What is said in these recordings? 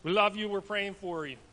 We love you. We're praying for you.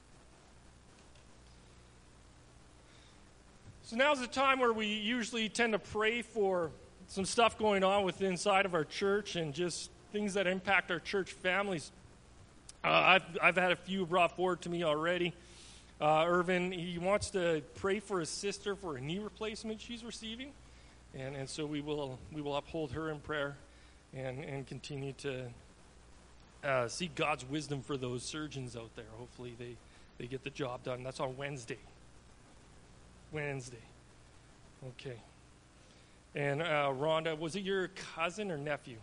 So now's the time where we usually tend to pray for some stuff going on within inside of our church and just things that impact our church families. I've had a few brought forward to me already. Irvin, he wants to pray for his sister for a knee replacement she's receiving, and so we will uphold her in prayer and continue to seek God's wisdom for those surgeons out there. Hopefully they get the job done. That's on Wednesday. Okay. And Rhonda, was it your cousin or nephew?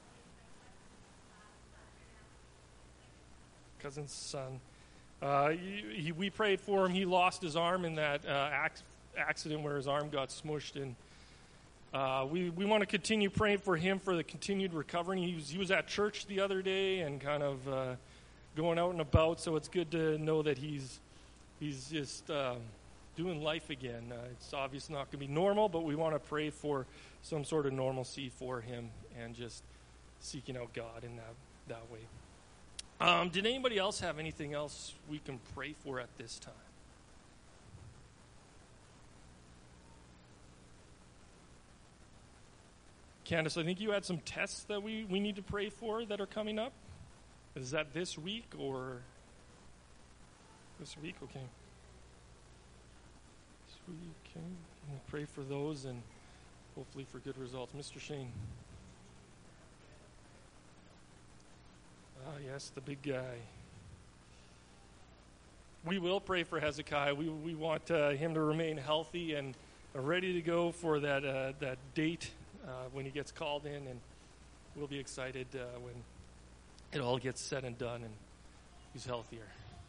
Cousin's son. We prayed for him. He lost his arm in that accident where his arm got smushed. And we want to continue praying for him for the continued recovery. He was at church the other day and kind of going out and about. So it's good to know that he's just doing life again. It's obviously not going to be normal, but we want to pray for some sort of normalcy for him and just seeking out God in that way. Did anybody else have anything else we can pray for at this time? Candace, I think you had some tests that we need to pray for that are coming up. Is that this week or this week? Okay. This week, okay. We'll pray for those and hopefully for good results. Mr. Shane. Ah, yes, the big guy. We will pray for Hezekiah. We want him to remain healthy and ready to go for that date when he gets called in, and we'll be excited when it all gets said and done and he's healthier.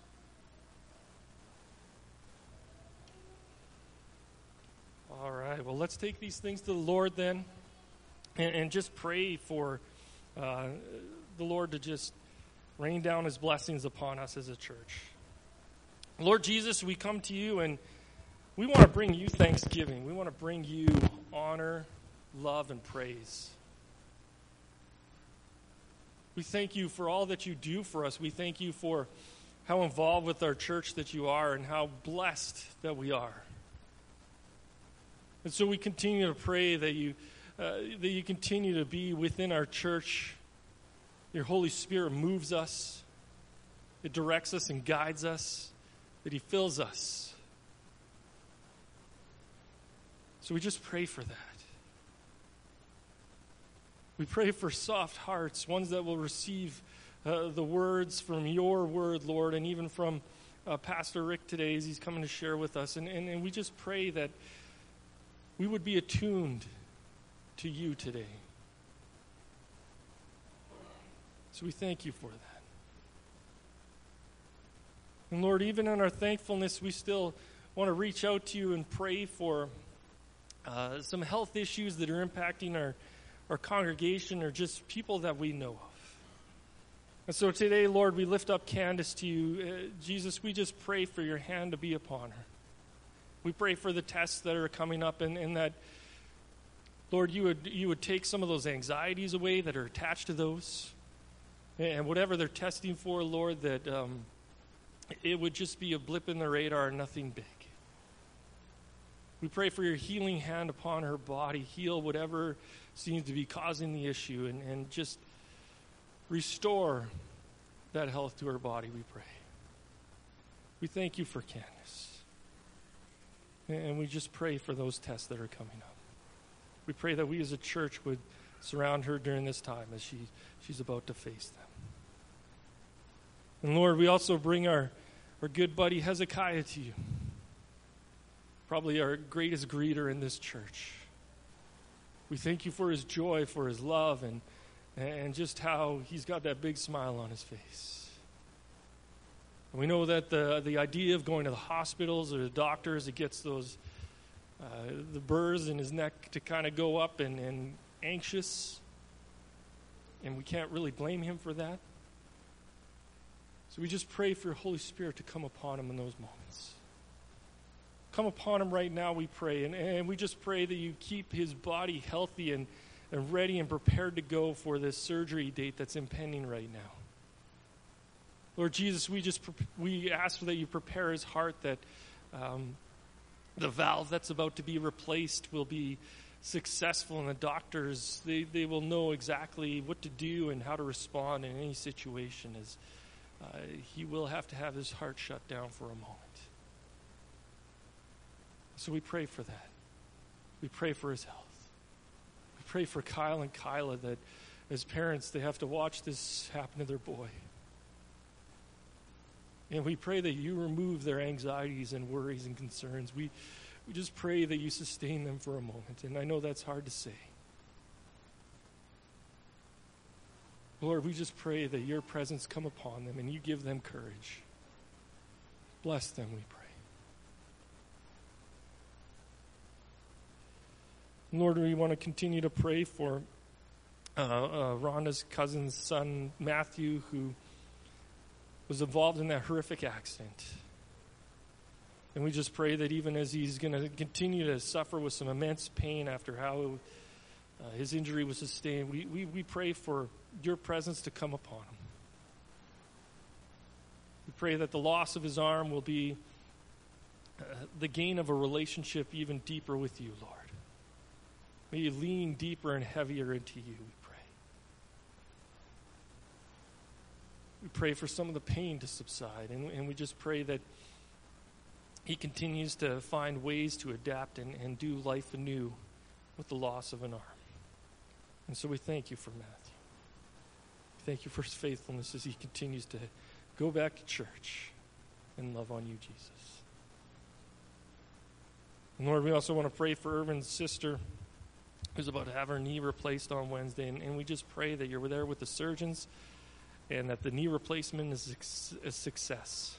All right, well, let's take these things to the Lord then and just pray for the Lord to just rain down his blessings upon us as a church. Lord Jesus, we come to you and we want to bring you thanksgiving. We want to bring you honor, love, and praise. We thank you for all that you do for us. We thank you for how involved with our church that you are and how blessed that we are. And so we continue to pray that you continue to be within our church. Your Holy Spirit moves us. It directs us and guides us. That he fills us. So we just pray for that. We pray for soft hearts, ones that will receive the words from your word, Lord, and even from Pastor Rick today as he's coming to share with us. And we just pray that we would be attuned to you today. So we thank you for that. And Lord, even in our thankfulness, we still want to reach out to you and pray for some health issues that are impacting our congregation or just people that we know of. And so today, Lord, we lift up Candace to you. Jesus, we just pray for your hand to be upon her. We pray for the tests that are coming up and that, Lord, you would take some of those anxieties away that are attached to those. And whatever they're testing for, Lord, that it would just be a blip in the radar, nothing big. We pray for your healing hand upon her body, heal whatever seems to be causing the issue, and just restore that health to her body, we pray. We thank you for Candace. And we just pray for those tests that are coming up. We pray that we as a church would surround her during this time as she's about to face them. And Lord, we also bring our good buddy Hezekiah to you. Probably our greatest greeter in this church. We thank you for his joy, for his love, and just how he's got that big smile on his face. And we know that the idea of going to the hospitals or the doctors, it gets those the burrs in his neck to kind of go up and anxious. And we can't really blame him for that. So we just pray for your Holy Spirit to come upon him in those moments. Come upon him right now, we pray. And we just pray that you keep his body healthy and ready and prepared to go for this surgery date that's impending right now. Lord Jesus, we ask that you prepare his heart, that the valve that's about to be replaced will be successful, and the doctors, they will know exactly what to do and how to respond in any situation, as he will have to have his heart shut down for a moment. So we pray for that. We pray for his health. We pray for Kyle and Kyla, that as parents, they have to watch this happen to their boy. And we pray that you remove their anxieties and worries and concerns. We just pray that you sustain them for a moment. And I know that's hard to say. Lord, we just pray that your presence come upon them and you give them courage. Bless them, we pray. Lord, we want to continue to pray for Rhonda's cousin's son, Matthew, who was involved in that horrific accident. And we just pray that even as he's going to continue to suffer with some immense pain after how his injury was sustained, we pray for your presence to come upon him. We pray that the loss of his arm will be the gain of a relationship even deeper with you, Lord. May you lean deeper and heavier into you, we pray. We pray for some of the pain to subside, and we just pray that he continues to find ways to adapt and do life anew with the loss of an arm. And so we thank you for Matthew. We thank you for his faithfulness as he continues to go back to church and love on you, Jesus. And Lord, we also want to pray for Irvin's sister, who's about to have her knee replaced on Wednesday. And we just pray that you're there with the surgeons and that the knee replacement is a success.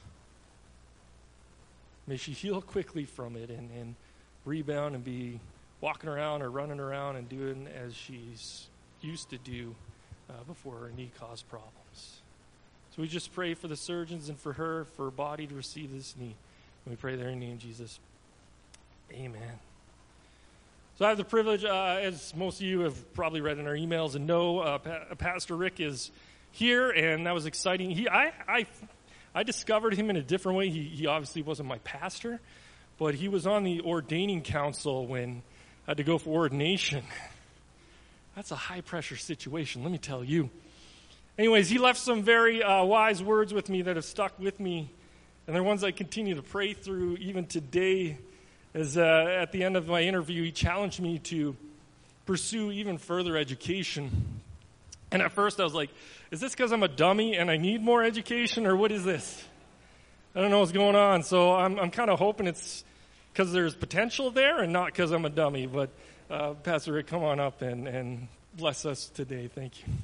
May she heal quickly from it and rebound and be walking around or running around and doing as she's used to do before her knee caused problems. So we just pray for the surgeons and for her body to receive this knee. And we pray there in your name, Jesus. Amen. So I have the privilege, as most of you have probably read in our emails and know, Pastor Rick is here, and that was exciting. I discovered him in a different way. He obviously wasn't my pastor, but he was on the ordaining council when I had to go for ordination. That's a high-pressure situation, let me tell you. Anyways, he left some very wise words with me that have stuck with me, and they're ones I continue to pray through even today. As at the end of my interview, he challenged me to pursue even further education. And at first I was like, is this because I'm a dummy and I need more education, or what is this? I don't know what's going on. So I'm kind of hoping it's because there's potential there and not because I'm a dummy. But Pastor Rick, come on up and bless us today. Thank you.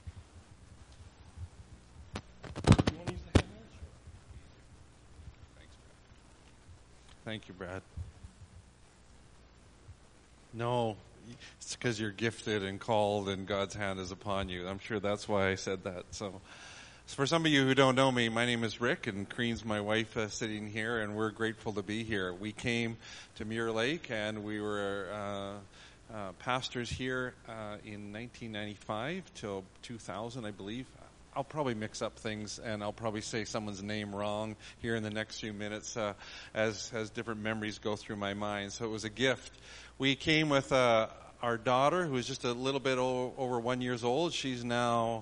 You want to use the hand? Thanks, Brad. Thank you, Brad. No, it's because you're gifted and called and God's hand is upon you. I'm sure that's why I said that. So for some of you who don't know me, my name is Rick, and Crean's my wife sitting here, and we're grateful to be here. We came to Muir Lake, and we were pastors here in 1995 till 2000, I believe. I'll probably mix up things, and I'll probably say someone's name wrong here in the next few minutes as different memories go through my mind. So it was a gift. We came with our daughter, who is just a little bit over 1 year old. She's now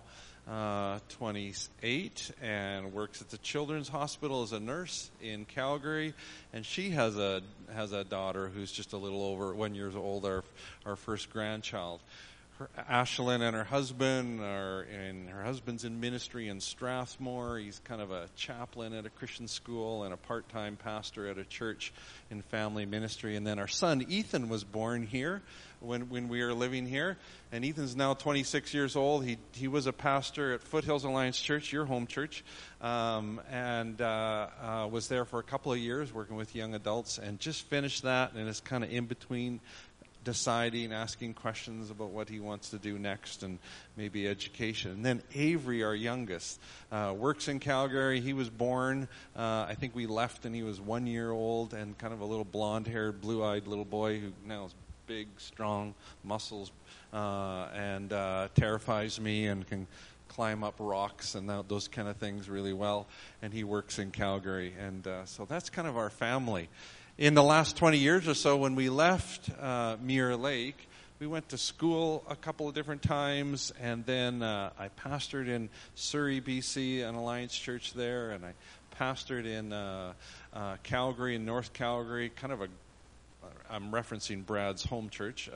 28 and works at the Children's Hospital as a nurse in Calgary. And she has a daughter who's just a little over 1 year old, our first grandchild. Ashlyn and her husband's in ministry in Strathmore. He's kind of a chaplain at a Christian school and a part-time pastor at a church in family ministry. And then our son Ethan was born here when we were living here. And Ethan's now 26 years old. He was a pastor at Foothills Alliance Church, your home church, and was there for a couple of years working with young adults, and just finished that and is kind of in between deciding, asking questions about what he wants to do next and maybe education. And then Avery, our youngest, works in Calgary. He was born, I think we left and he was 1 year old, and kind of a little blonde-haired, blue-eyed little boy who now is big, strong, muscles, and terrifies me and can climb up rocks and those kind of things really well. And he works in Calgary. And so that's kind of our family. In the last 20 years or so, when we left Mirror Lake, we went to school a couple of different times, and then I pastored in Surrey, BC, an Alliance church there, and I pastored in Calgary, in North Calgary, I'm referencing Brad's home church,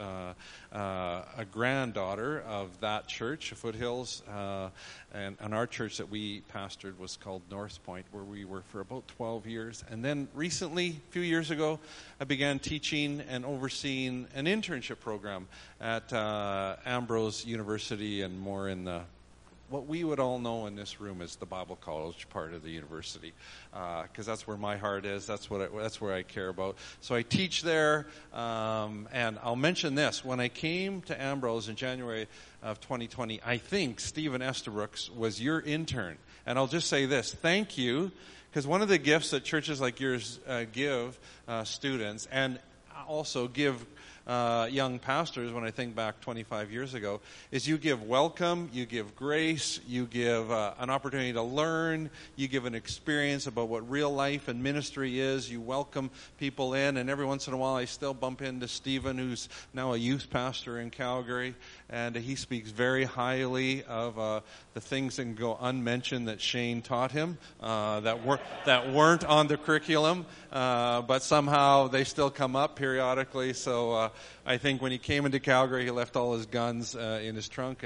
a granddaughter of that church, Foothills, and our church that we pastored was called North Point, where we were for about 12 years. And then recently, a few years ago, I began teaching and overseeing an internship program at Ambrose University, and more in what we would all know in this room as the Bible college part of the university, because that's where my heart is. That's where I care about. So I teach there, and I'll mention this: when I came to Ambrose in January of 2020, I think Stephen Estabrooks was your intern, and I'll just say this: thank you, because one of the gifts that churches like yours give students, and also give young pastors, when I think back 25 years ago, is you give welcome, you give grace, you give an opportunity to learn, you give an experience about what real life and ministry is, you welcome people in, and every once in a while I still bump into Stephen, who's now a youth pastor in Calgary, and he speaks very highly of the things that can go unmentioned that Shane taught him, that weren't on the curriculum, but somehow they still come up periodically. So I think when he came into Calgary, he left all his guns in his trunk,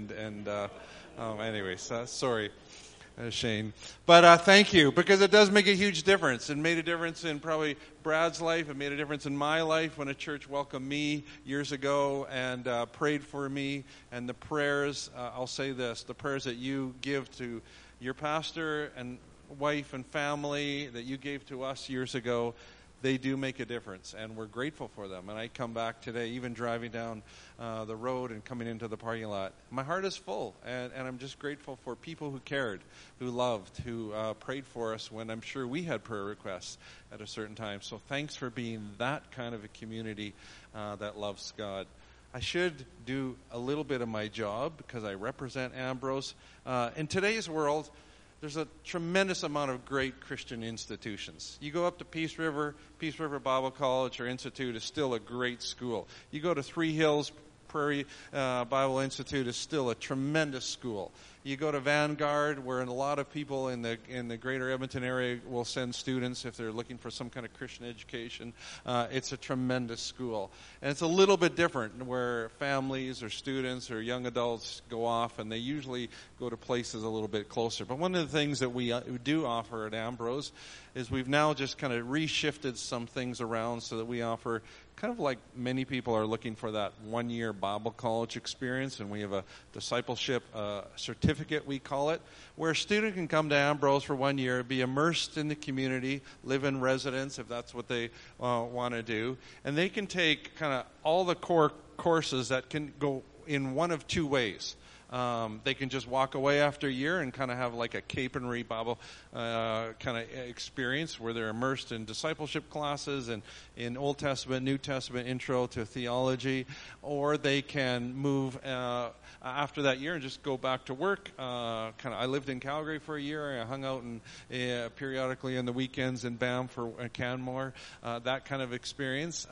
anyways, sorry, Shane. But thank you, because it does make a huge difference. It made a difference in probably Brad's life. It made a difference in my life when a church welcomed me years ago and prayed for me. And the prayers, I'll say this, the prayers that you give to your pastor and wife and family that you gave to us years ago, they do make a difference, and we're grateful for them. And I come back today, even driving down the road and coming into the parking lot, my heart is full, and I'm just grateful for people who cared, who loved, who prayed for us when I'm sure we had prayer requests at a certain time. So thanks for being that kind of a community that loves God. I should do a little bit of my job because I represent Ambrose. In today's world, there's a tremendous amount of great Christian institutions. You go up to Peace River Bible College or Institute is still a great school. You go to Three Hills Prairie Bible Institute is still a tremendous school. You go to Vanguard, where a lot of people in the greater Edmonton area will send students if they're looking for some kind of Christian education. It's a tremendous school. And it's a little bit different, where families or students or young adults go off, and they usually go to places a little bit closer. But one of the things that we do offer at Ambrose is we've now just kind of reshifted some things around so that we offer, kind of like many people are looking for, that one-year Bible college experience, and we have a discipleship certificate, we call it, where a student can come to Ambrose for 1 year, be immersed in the community, live in residence if that's what they want to do, and they can take kind of all the core courses that can go in one of two ways. They can just walk away after a year and kind of have like a Capenry Bible kind of experience where they're immersed in discipleship classes and in Old Testament, New Testament, intro to theology, or they can move after that year and just go back to work. I lived in Calgary for a year. I hung out periodically on the weekends in Banff or Canmore, that kind of experience.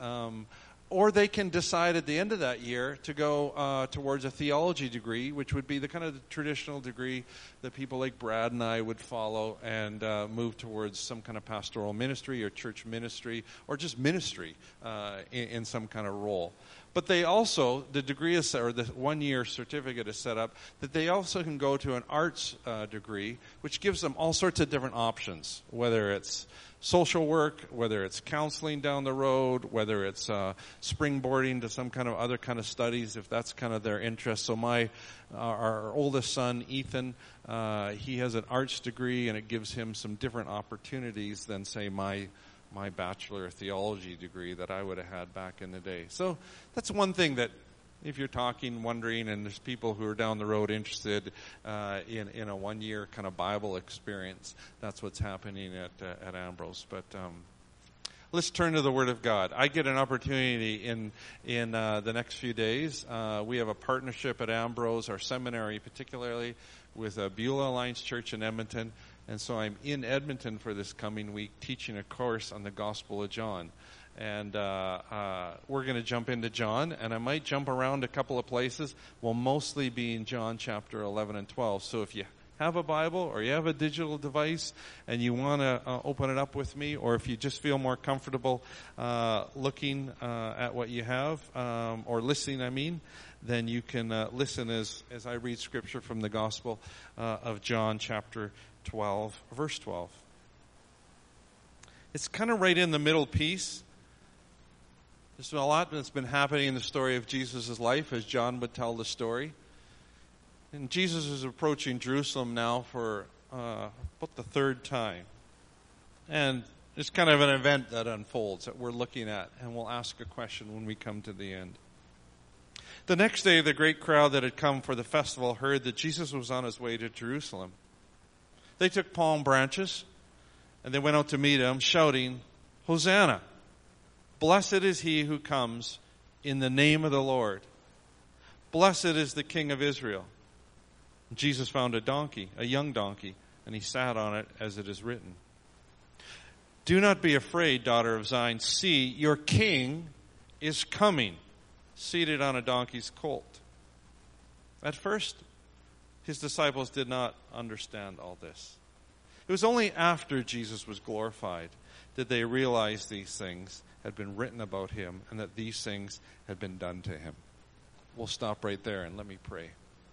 Or they can decide at the end of that year to go towards a theology degree, which would be the kind of the traditional degree that people like Brad and I would follow, and move towards some kind of pastoral ministry or church ministry or just ministry in some kind of role. But they also, the degree is, or the 1 year certificate is set up, that they also can go to an arts degree, which gives them all sorts of different options, whether it's social work, whether it's counseling down the road, whether it's springboarding to some kind of other kind of studies, if that's kind of their interest. So our oldest son, Ethan, he has an arts degree, and it gives him some different opportunities than, say, my bachelor of theology degree that I would have had back in the day. So that's one thing that, if you're wondering, and there's people who are down the road interested in a 1 year kind of Bible experience, that's what's happening at Ambrose. But Let's turn to the Word of God. I get an opportunity in the next few days. We have a partnership at Ambrose, our seminary particularly, with Beulah Alliance Church in Edmonton. And so I'm in Edmonton for this coming week teaching a course on the Gospel of John. And we're going to jump into John, and I might jump around a couple of places. We'll mostly be in John chapter 11 and 12. So if you have a Bible or you have a digital device and you want to open it up with me, or if you just feel more comfortable looking at what you have, or listening, then you can listen as I read scripture from the Gospel of John chapter 12, verse 12. It's kind of right in the middle piece. There's been a lot that's been happening in the story of Jesus' life as John would tell the story. And Jesus is approaching Jerusalem now for about the third time. And it's kind of an event that unfolds that we're looking at, and we'll ask a question when we come to the end. The next day, the great crowd that had come for the festival heard that Jesus was on his way to Jerusalem. They took palm branches, and they went out to meet him, shouting, "Hosanna! Blessed is he who comes in the name of the Lord. Blessed is the King of Israel." Jesus found a donkey, a young donkey, and he sat on it as it is written. "Do not be afraid, daughter of Zion. See, your king is coming, seated on a donkey's colt." At first, his disciples did not understand all this. It was only after Jesus was glorified that they realized these things had been written about him and that these things had been done to him. We'll stop right there and let me pray.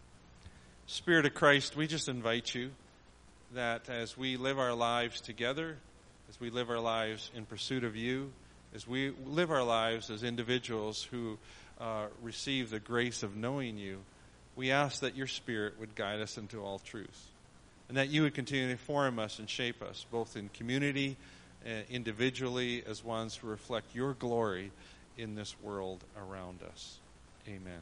Spirit of Christ, we just invite you that as we live our lives together, as we live our lives in pursuit of you, as we live our lives as individuals who receive the grace of knowing you, we ask that your Spirit would guide us into all truth, and that you would continue to form us and shape us, both in community, individually, as ones who reflect your glory in this world around us. Amen.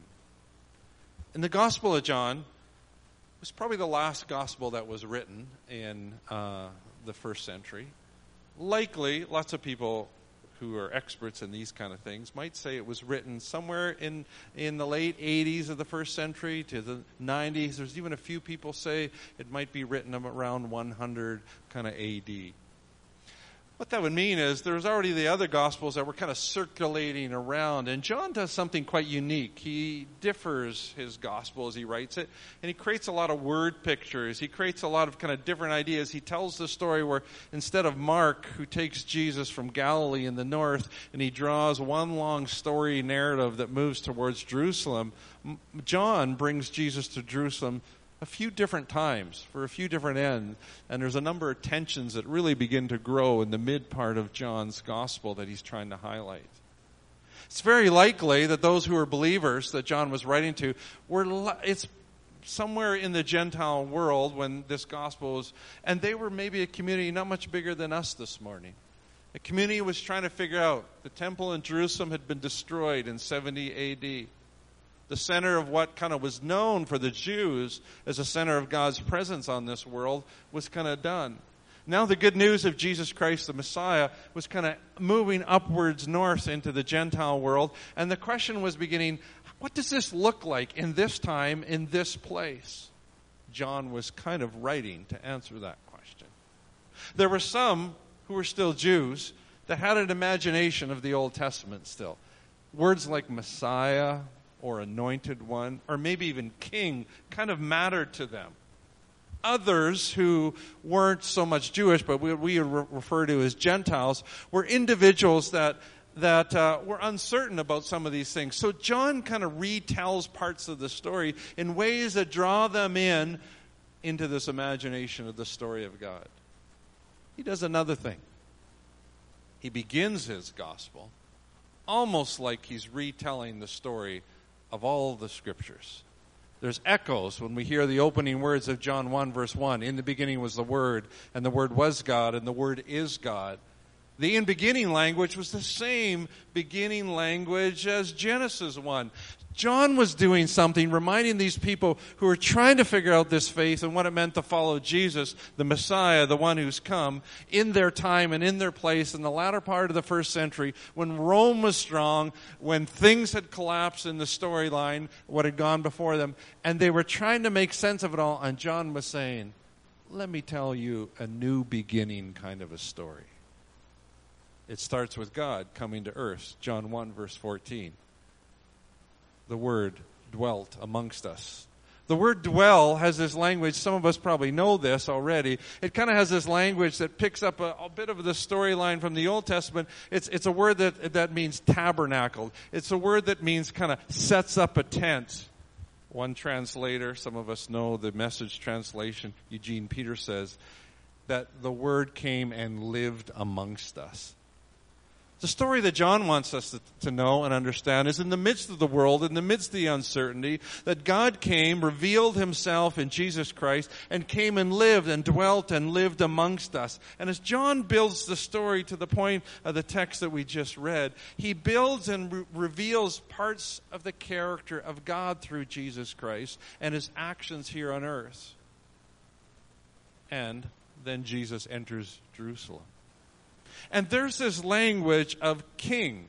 In the Gospel of John, it was probably the last gospel that was written in the first century. Likely, lots of people who are experts in these kind of things might say it was written somewhere in the late 80s of the first century to the 90s. There's even a few people say it might be written around 100 kind of AD. What that would mean is there's already the other Gospels that were kind of circulating around, and John does something quite unique. He differs his Gospel as he writes it, and he creates a lot of word pictures. He creates a lot of kind of different ideas. He tells the story where instead of Mark, who takes Jesus from Galilee in the north, and he draws one long story narrative that moves towards Jerusalem, John brings Jesus to Jerusalem a few different times for a few different ends, and there's a number of tensions that really begin to grow in the mid part of John's gospel that he's trying to highlight. It's very likely that those who were believers that John was writing to it's somewhere in the Gentile world when this gospel was, and they were maybe a community not much bigger than us this morning. A community was trying to figure out the temple in Jerusalem had been destroyed in 70 AD. The center of what kind of was known for the Jews as a center of God's presence on this world was kind of done. Now the good news of Jesus Christ, the Messiah, was kind of moving upwards north into the Gentile world. And the question was beginning, what does this look like in this time, in this place? John was kind of writing to answer that question. There were some who were still Jews that had an imagination of the Old Testament still. Words like Messiah, or anointed one, or maybe even king, kind of mattered to them. Others who weren't so much Jewish, but we refer to as Gentiles, were individuals that were uncertain about some of these things. So John kind of retells parts of the story in ways that draw them into this imagination of the story of God. He does another thing. He begins his gospel almost like he's retelling the story of all the scriptures. There's echoes when we hear the opening words of John 1, verse 1. In the beginning was the Word, and the Word was God, and the Word is God. The in beginning language was the same beginning language as Genesis 1. John was doing something, reminding these people who were trying to figure out this faith and what it meant to follow Jesus, the Messiah, the one who's come, in their time and in their place in the latter part of the first century, when Rome was strong, when things had collapsed in the storyline, what had gone before them, and they were trying to make sense of it all, and John was saying, let me tell you a new beginning kind of a story. It starts with God coming to earth. John 1, verse 14. The Word dwelt amongst us. The word dwell has this language, some of us probably know this already. It kind of has this language that picks up a bit of the storyline from the Old Testament. It's a word that means tabernacle. It's a word that means kind of sets up a tent. One translator, some of us know the Message translation, Eugene Peter says, that the Word came and lived amongst us. The story that John wants us to know and understand is in the midst of the world, in the midst of the uncertainty, that God came, revealed himself in Jesus Christ, and came and lived and dwelt and lived amongst us. And as John builds the story to the point of the text that we just read, he builds and reveals parts of the character of God through Jesus Christ and his actions here on earth. And then Jesus enters Jerusalem. And there's this language of king.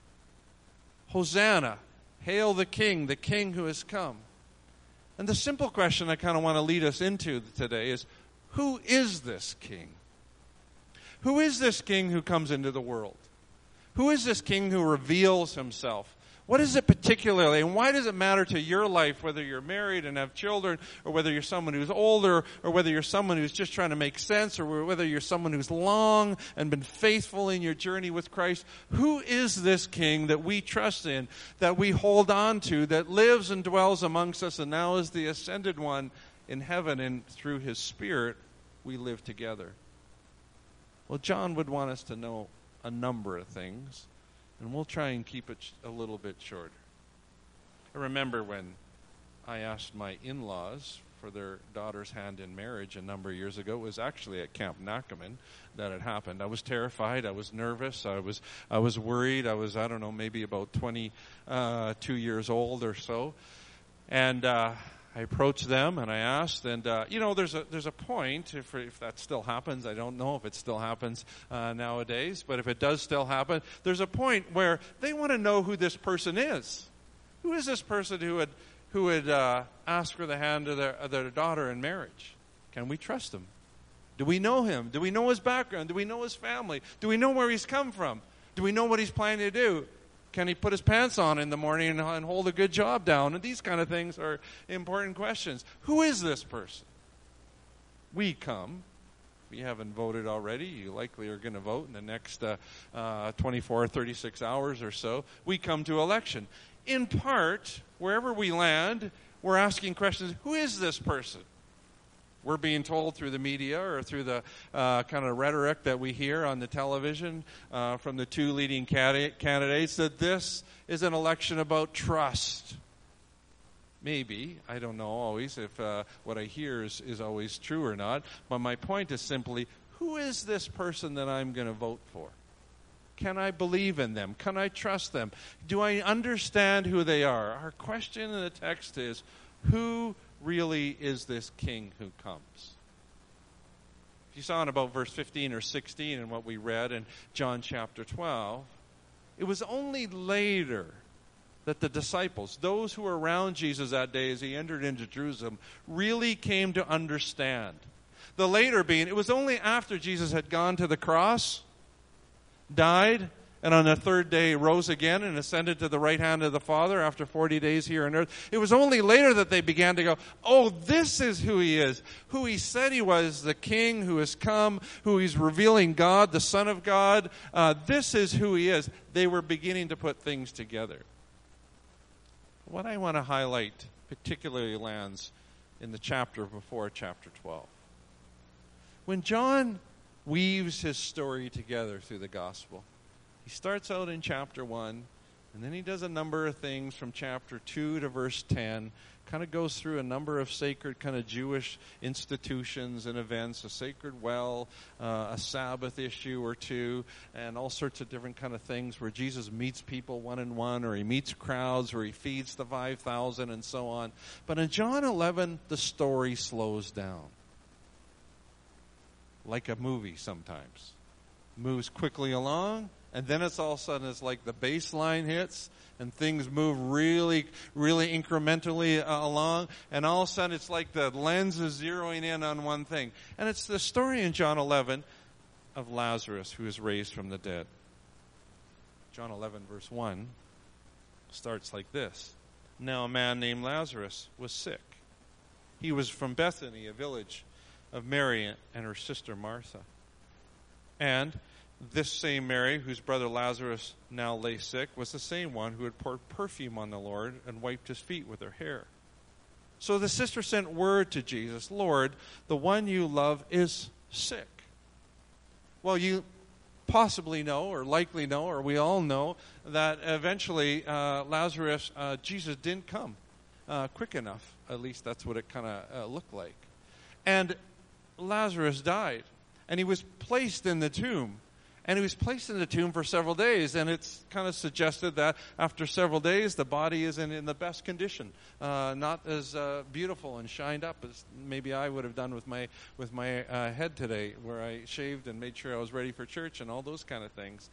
Hosanna, hail the king who has come. And the simple question I kind of want to lead us into today is, who is this king? Who is this king who comes into the world? Who is this king who reveals himself? What is it particularly, and why does it matter to your life, whether you're married and have children, or whether you're someone who's older, or whether you're someone who's just trying to make sense, or whether you're someone who's long and been faithful in your journey with Christ? Who is this king that we trust in, that we hold on to, that lives and dwells amongst us, and now is the ascended one in heaven, and through his Spirit we live together? Well, John would want us to know a number of things. And we'll try and keep it a little bit shorter. I remember when I asked my in-laws for their daughter's hand in marriage a number of years ago. It was actually at Camp Nakaman that it happened. I was terrified. I was nervous. I was worried. I was, maybe about 22 years old or so. And I approached them and I asked, and there's a point, if that still happens. I don't know if it still happens nowadays, but if it does still happen, there's a point where they want to know who this person is. Who is this person who would ask for the hand of their daughter in marriage? Can we trust him? Do we know him? Do we know his background? Do we know his family? Do we know where he's come from? Do we know what he's planning to do? Can he put his pants on in the morning and hold a good job down? And these kind of things are important questions. Who is this person? We come. If you haven't voted already, you likely are going to vote in the next 24 or 36 hours or so. We come to election. In part, wherever we land, we're asking questions, who is this person? We're being told through the media or through the kind of rhetoric that we hear on the television from the two leading candidates that this is an election about trust. Maybe. I don't know always if what I hear is always true or not. But my point is simply, who is this person that I'm going to vote for? Can I believe in them? Can I trust them? Do I understand who they are? Our question in the text is, who really is this king who comes? If you saw in about verse 15 or 16 in what we read in John chapter 12, it was only later that the disciples, those who were around Jesus that day as he entered into Jerusalem, really came to understand. The later being, it was only after Jesus had gone to the cross, died, and on the third day rose again and ascended to the right hand of the Father after 40 days here on earth. It was only later that they began to go, oh, this is who he is. Who he said he was, the king who has come, who he's revealing God, the Son of God. This is who he is. They were beginning to put things together. What I want to highlight particularly lands in the chapter before chapter 12. When John weaves his story together through the gospel, he starts out in chapter 1, And then he does a number of things from chapter 2 to verse 10, kind of goes through a number of sacred kind of Jewish institutions and events, a sacred well, a Sabbath issue or two, and all sorts of different kind of things where Jesus meets people one-on-one, or he meets crowds, or he feeds the 5,000 and so on. But in John 11, the story slows down. Like a movie sometimes. Moves quickly along, and then it's all of a sudden it's like the bass line hits and things move really, really incrementally along, and all of a sudden it's like the lens is zeroing in on one thing. And it's the story in John 11 of Lazarus who is raised from the dead. John 11 verse 1 starts like this. Now a man named Lazarus was sick. He was from Bethany, a village of Mary and her sister Martha. And this same Mary, whose brother Lazarus now lay sick, was the same one who had poured perfume on the Lord and wiped his feet with her hair. So the sister sent word to Jesus, Lord, the one you love is sick. Well, you possibly know, or likely know, or we all know, that eventually Lazarus, Jesus didn't come quick enough. At least that's what it kind of looked like. And Lazarus died, and he was placed in the tomb. And he was placed in the tomb for several days, and it's kind of suggested that after several days, the body isn't in the best condition, not as beautiful and shined up as maybe I would have done with my head today, where I shaved and made sure I was ready for church and all those kind of things.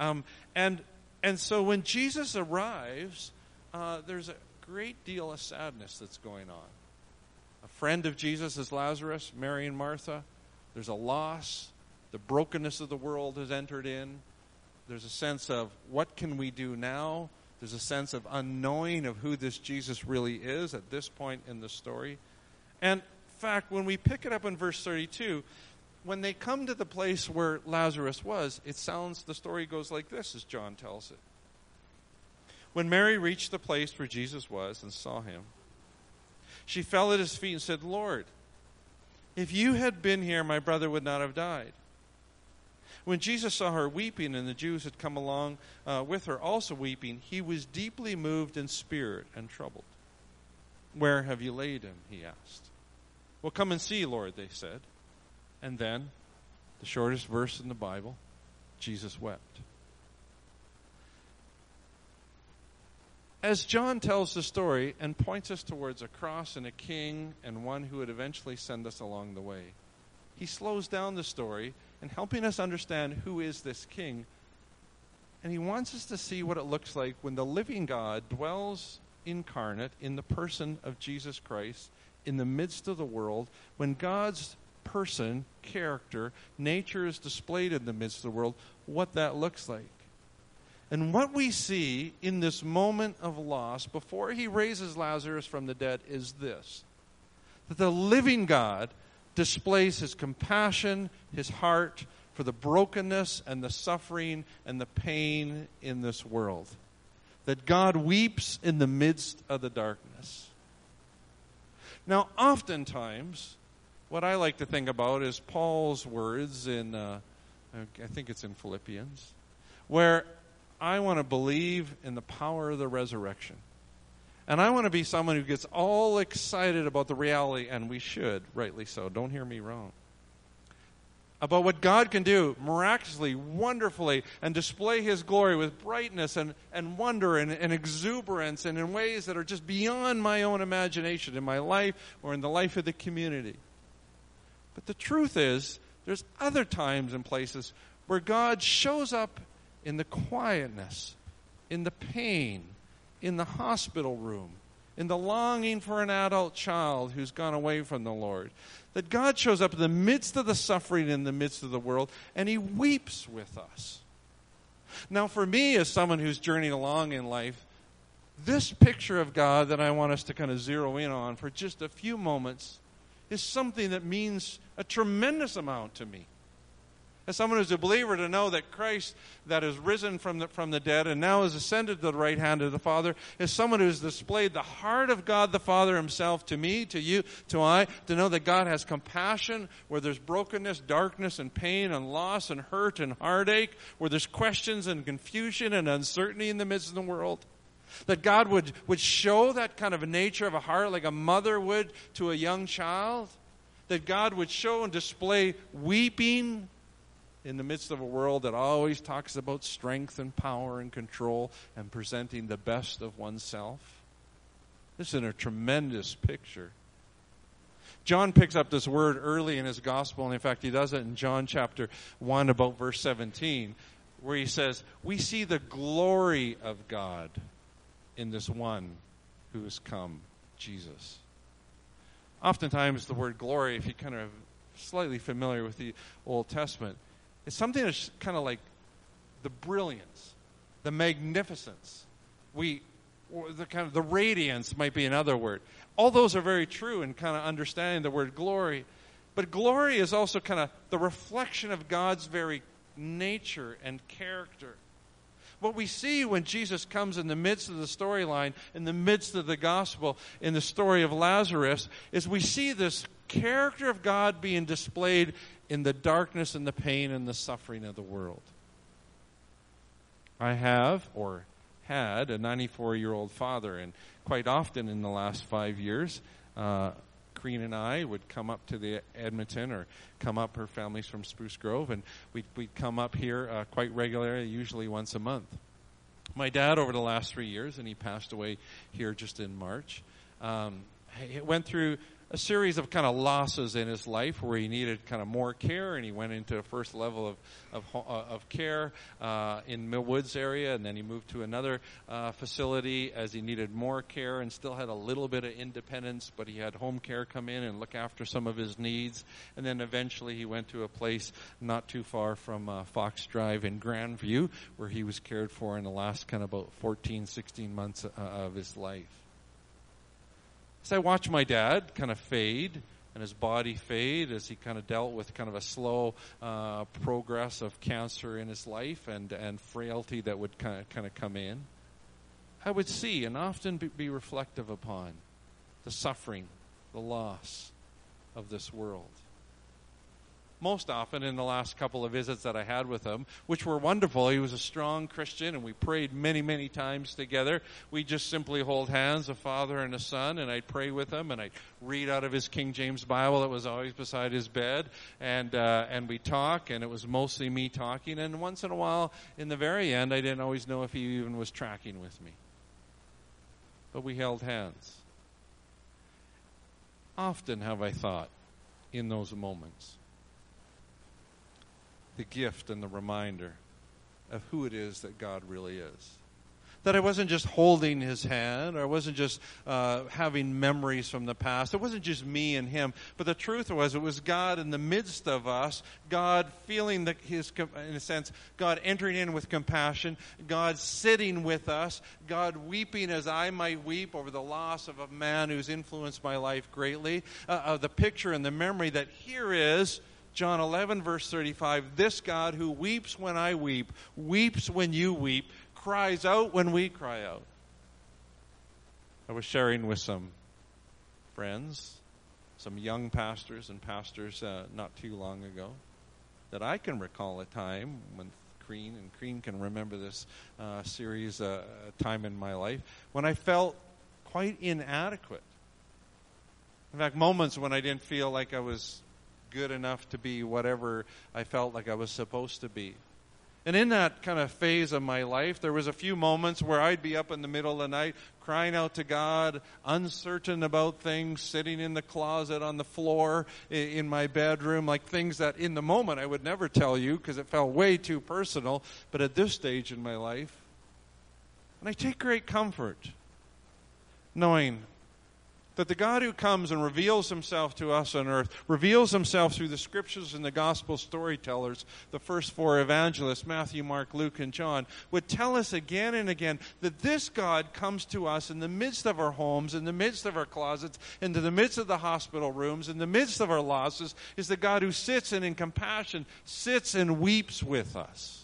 And so when Jesus arrives, there's a great deal of sadness that's going on. A friend of Jesus is Lazarus, Mary and Martha. There's a loss. The brokenness of the world has entered in. There's a sense of what can we do now? There's a sense of unknowing of who this Jesus really is at this point in the story. And in fact, when we pick it up in verse 32, when they come to the place where Lazarus was, the story goes like this as John tells it. When Mary reached the place where Jesus was and saw him, she fell at his feet and said, Lord, if you had been here, my brother would not have died. When Jesus saw her weeping, and the Jews had come along with her also weeping, he was deeply moved in spirit and troubled. Where have you laid him? He asked. Well, come and see, Lord, they said. And then, the shortest verse in the Bible, Jesus wept. As John tells the story and points us towards a cross and a king and one who would eventually send us along the way, he slows down the story and helping us understand who is this king. And he wants us to see what it looks like when the living God dwells incarnate in the person of Jesus Christ in the midst of the world, when God's person, character, nature is displayed in the midst of the world, what that looks like. And what we see in this moment of loss before he raises Lazarus from the dead is this, that the living God displays his compassion, his heart for the brokenness and the suffering and the pain in this world. That God weeps in the midst of the darkness. Now, oftentimes, what I like to think about is Paul's words in, I think it's in Philippians, where I want to believe in the power of the resurrection. And I want to be someone who gets all excited about the reality, and we should, rightly so, don't hear me wrong, about what God can do miraculously, wonderfully, and display his glory with brightness and wonder and exuberance and in ways that are just beyond my own imagination in my life or in the life of the community. But the truth is, there's other times and places where God shows up in the quietness, in the pain, in the hospital room, in the longing for an adult child who's gone away from the Lord. That God shows up in the midst of the suffering, in the midst of the world, and he weeps with us. Now, for me, as someone who's journeying along in life, this picture of God that I want us to kind of zero in on for just a few moments is something that means a tremendous amount to me. As someone who's a believer, to know that Christ that is risen from the dead and now is ascended to the right hand of the Father is someone who's displayed the heart of God the Father himself to me, to you, to I, to know that God has compassion where there's brokenness, darkness, and pain, and loss, and hurt, and heartache, where there's questions and confusion and uncertainty in the midst of the world. That God would show that kind of a nature of a heart like a mother would to a young child. That God would show and display weeping in the midst of a world that always talks about strength and power and control and presenting the best of oneself. This is a tremendous picture. John picks up this word early in his gospel, and in fact he does it in John chapter 1 about verse 17, where he says, we see the glory of God in this one who has come, Jesus. Oftentimes the word glory, if you kind of slightly familiar with the Old Testament, it's something that's kind of like the brilliance, the magnificence. The radiance might be another word. All those are very true in kind of understanding the word glory. But glory is also kind of the reflection of God's very nature and character. What we see when Jesus comes in the midst of the storyline, in the midst of the gospel, in the story of Lazarus, is we see this character of God being displayed in the darkness and the pain and the suffering of the world. I have, or had, a 94-year-old father, and quite often in the last 5 years, Crean and I would come up to the Edmonton, or come up, her family's from Spruce Grove, and we'd come up here quite regularly, usually once a month. My dad, over the last 3 years, and he passed away here just in March, he went through a series of kind of losses in his life where he needed kind of more care, and he went into a first level of care in Mill Woods area, and then he moved to another facility as he needed more care and still had a little bit of independence, but he had home care come in and look after some of his needs. And then eventually he went to a place not too far from Fox Drive in Grandview, where he was cared for in the last kind of about 14, 16 months of his life. So I watched my dad kind of fade and his body fade as he kind of dealt with kind of a slow progress of cancer in his life and frailty that would kind of come in. I would see and often be reflective upon the suffering, the loss of this world. Most often in the last couple of visits that I had with him, which were wonderful. He was a strong Christian, and we prayed many, many times together. We just simply hold hands, a father and a son, and I'd pray with him, and I'd read out of his King James Bible that was always beside his bed, and we'd talk, and it was mostly me talking. And once in a while, in the very end, I didn't always know if he even was tracking with me. But we held hands. Often have I thought in those moments, the gift and the reminder of who it is that God really is. That I wasn't just holding his hand, or I wasn't just having memories from the past. It wasn't just me and him. But the truth was, it was God in the midst of us, God feeling in a sense, God entering in with compassion, God sitting with us, God weeping as I might weep over the loss of a man who's influenced my life greatly. The picture and the memory that here is John 11, verse 35, this God who weeps when I weep, weeps when you weep, cries out when we cry out. I was sharing with some friends, some young pastors and pastors not too long ago, that I can recall a time when Crean can remember this series, time in my life, when I felt quite inadequate. In fact, moments when I didn't feel like I was good enough to be whatever I felt like I was supposed to be. And in that kind of phase of my life, there was a few moments where I'd be up in the middle of the night crying out to God, uncertain about things, sitting in the closet on the floor in my bedroom, like things that in the moment I would never tell you because it felt way too personal, but at this stage in my life. And I take great comfort knowing That the God who comes and reveals himself to us on earth, reveals himself through the scriptures and the gospel storytellers, the first four evangelists, Matthew, Mark, Luke, and John, would tell us again and again that this God comes to us in the midst of our homes, in the midst of our closets, into the midst of the hospital rooms, in the midst of our losses, is the God who sits and in compassion sits and weeps with us.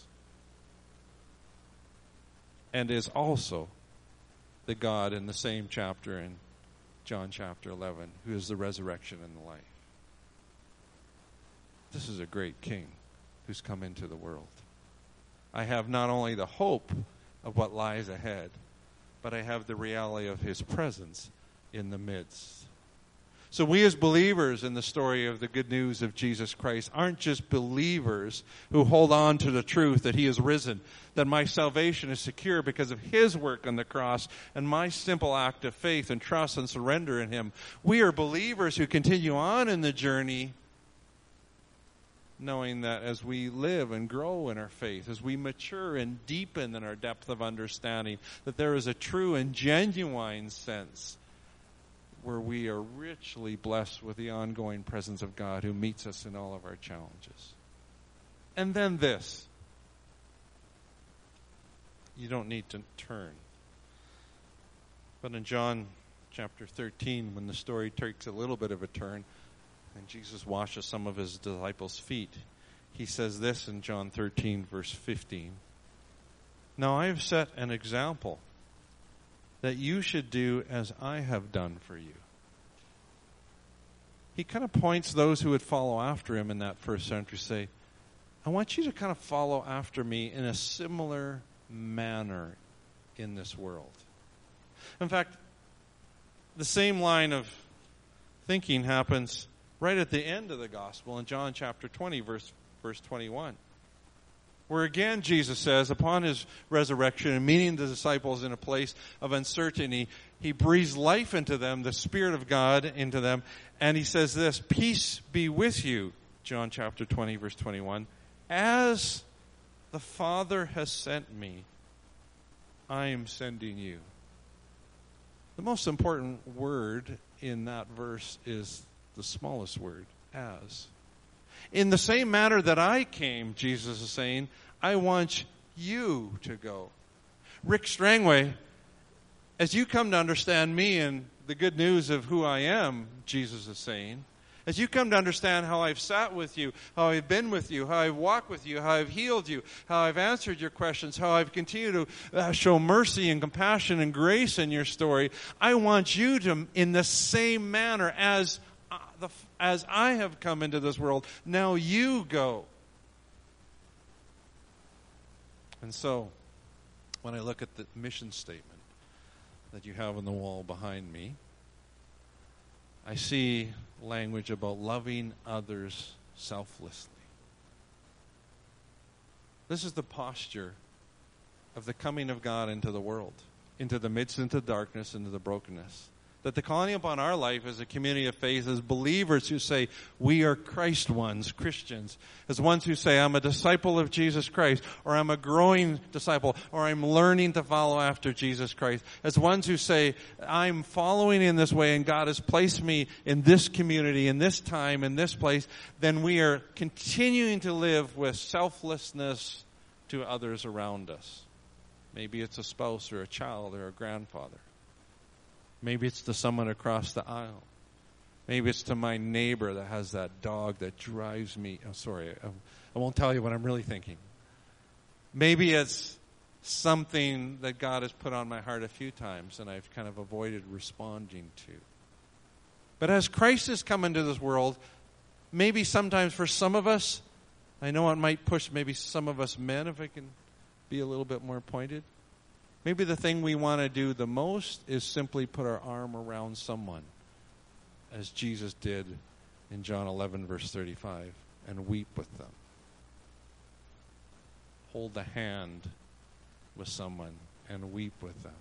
And is also the God in the same chapter in John chapter 11, who is the resurrection and the life. This is a great King who's come into the world. I have not only the hope of what lies ahead, but I have the reality of his presence in the midst. So we as believers in the story of the good news of Jesus Christ aren't just believers who hold on to the truth that he is risen, that my salvation is secure because of his work on the cross and my simple act of faith and trust and surrender in him. We are believers who continue on in the journey knowing that as we live and grow in our faith, as we mature and deepen in our depth of understanding, that there is a true and genuine sense where we are richly blessed with the ongoing presence of God who meets us in all of our challenges. And then this. You don't need to turn. But in John chapter 13, when the story takes a little bit of a turn, and Jesus washes some of his disciples' feet, he says this in John 13, verse 15. Now I have set an example that you should do as I have done for you. He kind of points those who would follow after him in that first century, say, I want you to kind of follow after me in a similar manner in this world. In fact, the same line of thinking happens right at the end of the gospel in John chapter 20, verse 21. Where again Jesus says, upon his resurrection and meeting the disciples in a place of uncertainty, he breathes life into them, the Spirit of God into them, and he says this, peace be with you, John chapter 20, verse 21. As the Father has sent me, I am sending you. The most important word in that verse is the smallest word, as. In the same manner that I came, Jesus is saying, I want you to go. Rick Strangway, as you come to understand me and the good news of who I am, Jesus is saying, as you come to understand how I've sat with you, how I've been with you, how I've walked with you, how I've healed you, how I've answered your questions, how I've continued to show mercy and compassion and grace in your story, I want you to, in the same manner as I have come into this world, now you go. And so, when I look at the mission statement that you have on the wall behind me, I see language about loving others selflessly. This is the posture of the coming of God into the world, into the midst, into darkness, into the brokenness. That the calling upon our life as a community of faith, as believers who say, we are Christ ones, Christians, as ones who say, I'm a disciple of Jesus Christ, or I'm a growing disciple, or I'm learning to follow after Jesus Christ, as ones who say, I'm following in this way and God has placed me in this community, in this time, in this place, then we are continuing to live with selflessness to others around us. Maybe it's a spouse or a child or a grandfather. Maybe it's to someone across the aisle. Maybe it's to my neighbor that has that dog that drives me. Oh, sorry, I won't tell you what I'm really thinking. Maybe it's something that God has put on my heart a few times and I've kind of avoided responding to. But as Christ has come into this world, maybe sometimes for some of us, I know it might push maybe some of us men, if I can be a little bit more pointed. Maybe the thing we want to do the most is simply put our arm around someone, as Jesus did in John 11, verse 35, and weep with them. Hold a hand with someone and weep with them.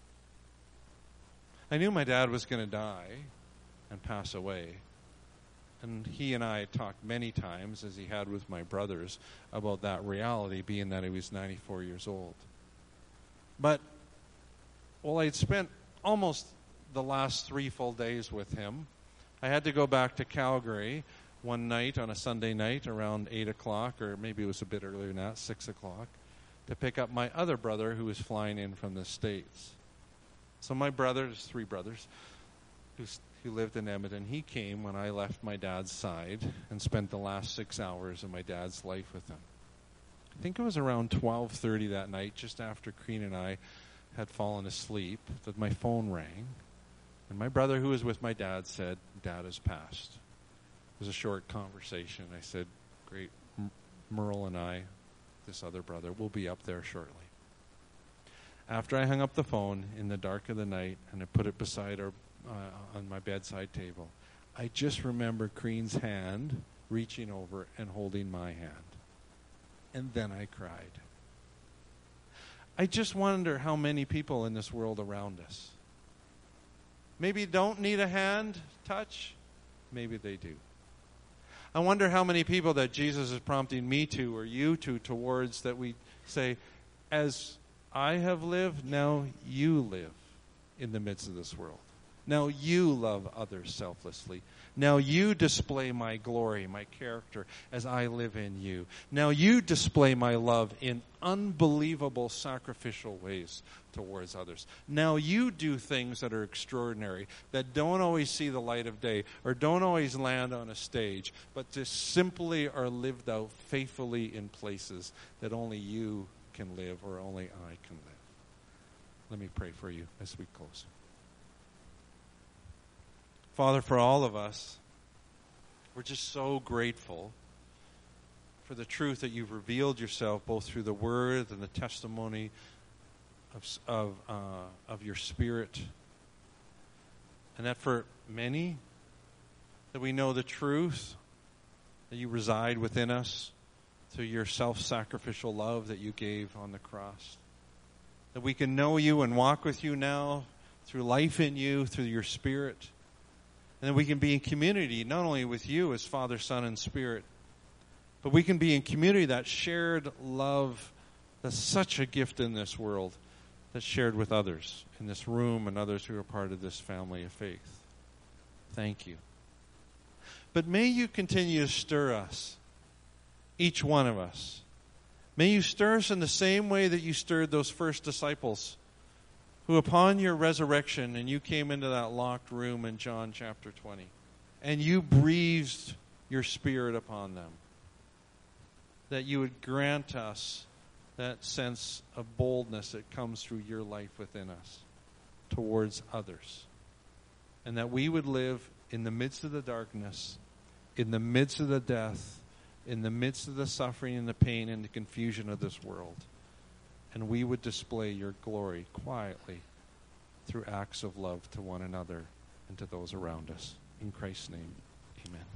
I knew my dad was going to die and pass away. And he and I talked many times, as he had with my brothers, about that reality, being that he was 94 years old. But, well, I'd spent almost the last 3 full days with him. I had to go back to Calgary one night on a Sunday night around 8 o'clock, or maybe it was a bit earlier than that, 6 o'clock, to pick up my other brother who was flying in from the States. So my brother, there's 3 brothers, who lived in Edmonton, he came when I left my dad's side and spent the last 6 hours of my dad's life with him. I think it was around 12:30 that night, just after Crean and I had fallen asleep, that my phone rang. And my brother, who was with my dad, said, "Dad has passed." It was a short conversation. I said, "Great, Merle and I, this other brother, will be up there shortly." After I hung up the phone in the dark of the night and I put it beside on my bedside table, I just remember Crean's hand reaching over and holding my hand. And then I cried. I just wonder how many people in this world around us maybe don't need a hand touch. Maybe they do. I wonder how many people that Jesus is prompting me to or you to towards that we say, as I have lived, now you live in the midst of this world. Now you love others selflessly. Now you display my glory, my character, as I live in you. Now you display my love in unbelievable sacrificial ways towards others. Now you do things that are extraordinary, that don't always see the light of day, or don't always land on a stage, but just simply are lived out faithfully in places that only you can live, or only I can live. Let me pray for you as we close. Father, for all of us, we're just so grateful for the truth that you've revealed yourself both through the Word and the testimony of your Spirit. And that for many, that we know the truth, that you reside within us through your self-sacrificial love that you gave on the cross. That we can know you and walk with you now through life in you, through your Spirit. And that we can be in community, not only with you as Father, Son, and Spirit, but we can be in community, that shared love that's such a gift in this world, that's shared with others in this room and others who are part of this family of faith. Thank you. But may you continue to stir us, each one of us. May you stir us in the same way that you stirred those first disciples, who upon your resurrection, and you came into that locked room in John chapter 20, and you breathed your Spirit upon them, that you would grant us that sense of boldness that comes through your life within us towards others, and that we would live in the midst of the darkness, in the midst of the death, in the midst of the suffering and the pain and the confusion of this world, and we would display your glory quietly through acts of love to one another and to those around us. In Christ's name, amen.